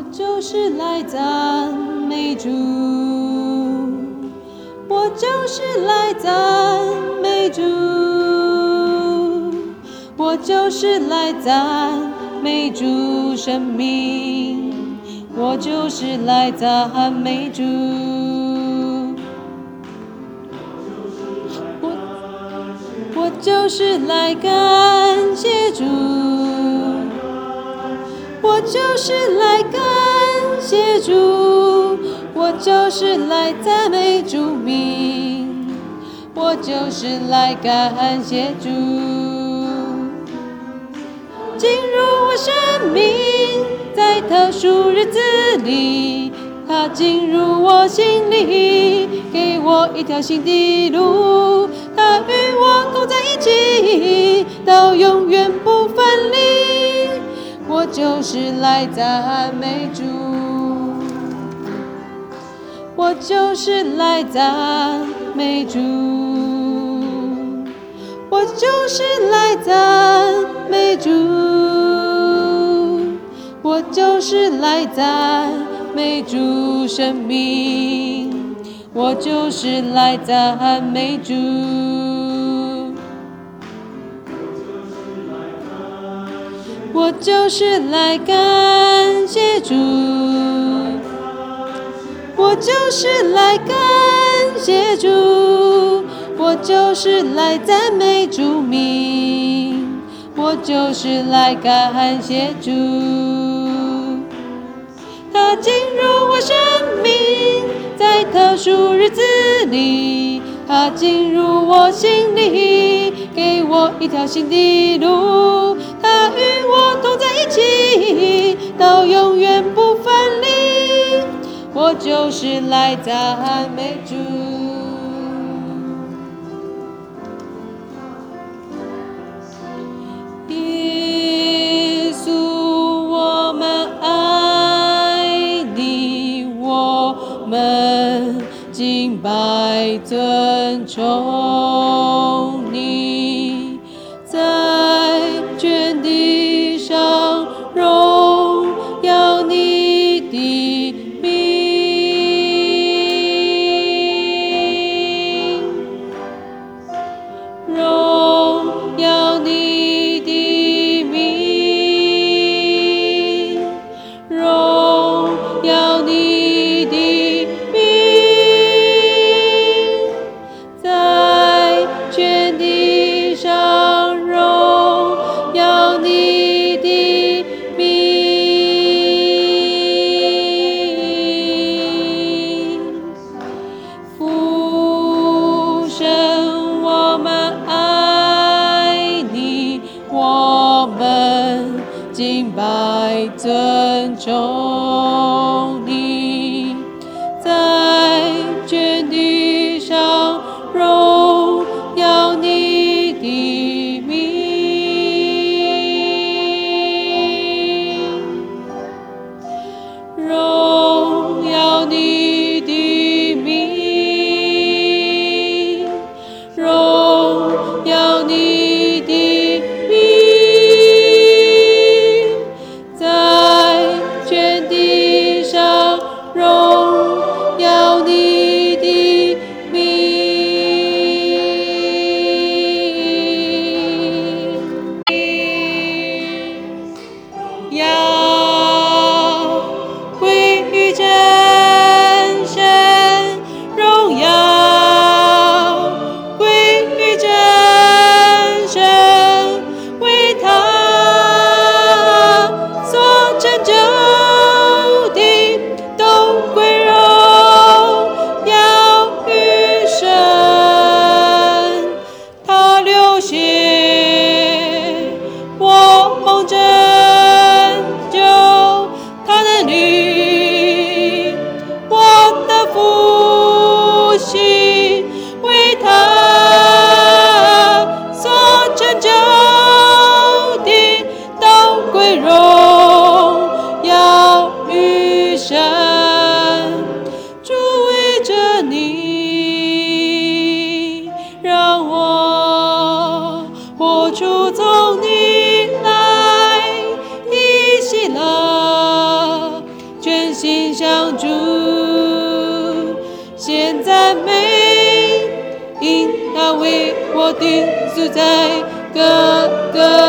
就是来赞美主，我就是来赞美主，我就是来赞美主生命，我就是来赞美主，我就是来感谢主，我就是来感谢主，我就是来赞美主名，我就是来感谢主。进入我生命，在特殊日子里，他进入我心里，给我一条新的路，他与我同在一起，到永远不分离。我就是来赞美主，我就是来赞美主，我就是来赞美主，我就是来赞美主生命，我就是来赞美主。我就是来感谢主，我就是来感谢主，我就是来赞美主名，我就是来感谢主。他进入我生命，在特殊日子里，他进入我心里，给我一条新的路，他与我同在一起，到永远不分离。我就是来赞美主。耶稣，我们爱你，我们敬拜尊崇你，在全地上荣耀你的名，荣耀你的名，荣耀你的名，在全地上荣耀你的名。父神，我们爱你，我们敬拜尊崇你，在全地上荣耀你的名，荣耀你的名，荣耀你的名，在全定住在各个